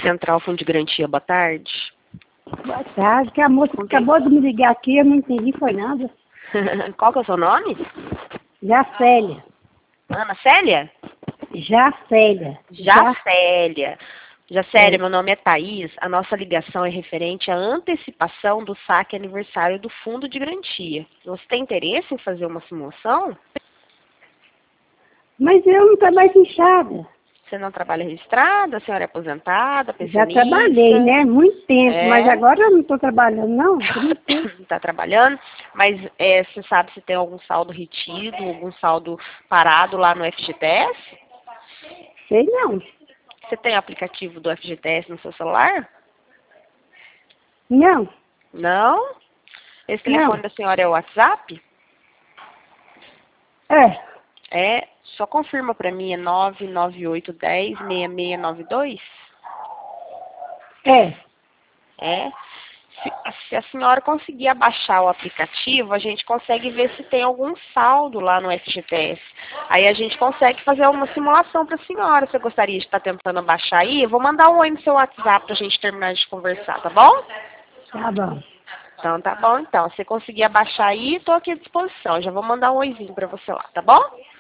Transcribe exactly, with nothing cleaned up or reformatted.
Central Fundo de Garantia, boa tarde. Boa tarde, que a moça acabou de me ligar aqui, eu não entendi, foi nada. Qual que é o seu nome? Jacélia. Ana Célia? Jacélia. Jacélia. Jacélia, É. meu nome é Thaís. A nossa ligação é referente à antecipação do saque aniversário do Fundo de Garantia. Você tem interesse em fazer uma simulação? Mas eu não trabalho inchada. Você não trabalha registrada? A senhora é aposentada, Já pensionista? trabalhei, né? Muito tempo, É. mas agora eu não estou trabalhando, não. Está trabalhando, mas é, você sabe se tem algum saldo retido, algum saldo parado lá no F G T S? Sei não. Você tem aplicativo do F G T S no seu celular? Não. Não? Esse telefone Não. da senhora é o WhatsApp? É. É, só confirma para mim, é nove nove oito um zero, seis seis nove dois? É. É. Se, se a senhora conseguir abaixar o aplicativo, a gente consegue ver se tem algum saldo lá no F G T S. Aí a gente consegue fazer uma simulação para a senhora. Você gostaria de estar tentando abaixar aí? Eu vou mandar um oi no seu WhatsApp para a gente terminar de conversar, tá bom? Tá bom. Então tá bom, então. Se você conseguir abaixar aí, estou aqui à disposição. Já vou mandar um oizinho para você lá, tá bom?